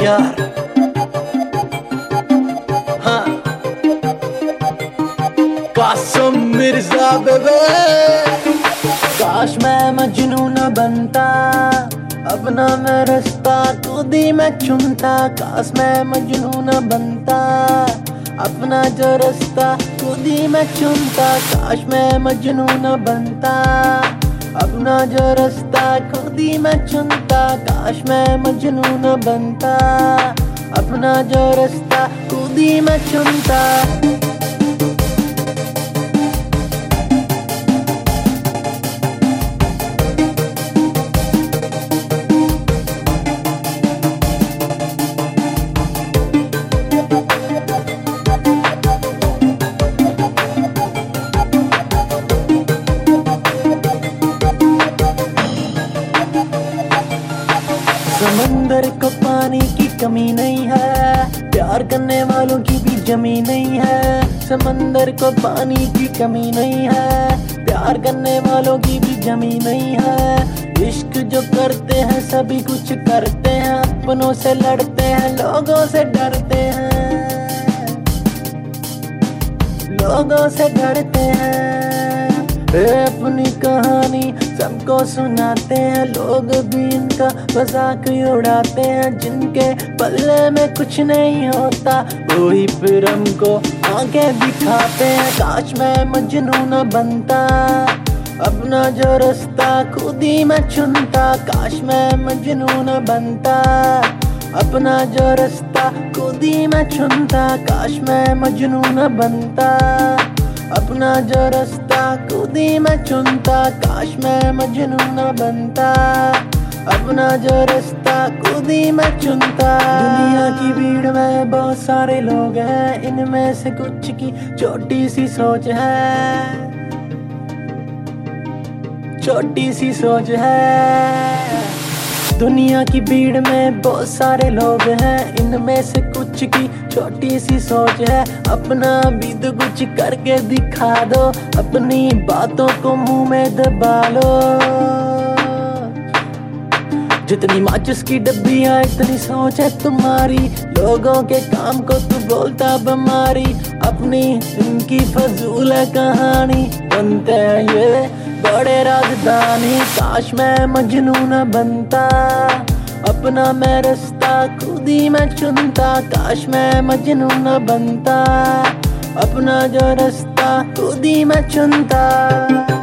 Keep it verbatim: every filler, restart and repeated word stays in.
यार। हाँ, कासिम मिर्जा बेबे। काश मैं मजनू न बनता, अपना मैं रास्ता खुद ही मैं चुनता। काश मैं मजनू न बनता, अपना जो रास्ता खुद ही मैं चुनता। काश मैं मजनू न बनता, अपना जो रास्ता खुद ही मैं चुनता। काश मैं मजनू न बनता, अपना जो रास्ता खुद ही मैं चुनता। समंदर को पानी की कमी नहीं है, प्यार करने वालों की भी जमी नहीं है। समंदर को पानी की कमी नहीं है, प्यार करने वालों की भी जमी नहीं है। इश्क जो करते हैं सभी कुछ करते हैं, अपनों से लड़ते हैं लोगों से डरते हैं, लोगों से डरते हैं। अपनी कहानी सबको सुनाते हैं, लोग भी इनका मजाक उड़ाते हैं। जिनके पल्ले में कुछ नहीं होता वही फिर हमको आंखें दिखाते हैं। काश मैं मजनू न बनता, अपना जो रास्ता खुद ही मैं चुनता। काश मैं मजनू न बनता, अपना जो रास्ता खुद ही मैं चुनता। काश मैं मजनू न बनता, अपना जो रास्ता खुद ही मैं चुनता। काश मैं मजनू न बनता, अपना जो रास्ता खुद ही मैं चुनता। दुनिया की भीड़ में बहुत सारे लोग हैं, इनमें से कुछ की छोटी सी सोच है, छोटी सी सोच है। दुनिया की भीड़ में बहुत सारे लोग हैं, इनमें से कुछ की छोटी सी सोच है। अपना भी तो कुछ करके दिखा दो, अपनी बातों को मुंह में दबा लो। जितनी माचिस की डब्बी है इतनी सोच है तुम्हारी, लोगों के काम को तू बोलता बीमारी। अपनी इनकी फजूल है कहानी, बनते हैं ये बड़े राजधानी। काश मैं मजनू न बनता, अपना मैं रास्ता खुद ही मैं चुनता। काश मैं मजनू न बनता, अपना जो रास्ता खुद ही मैं चुनता।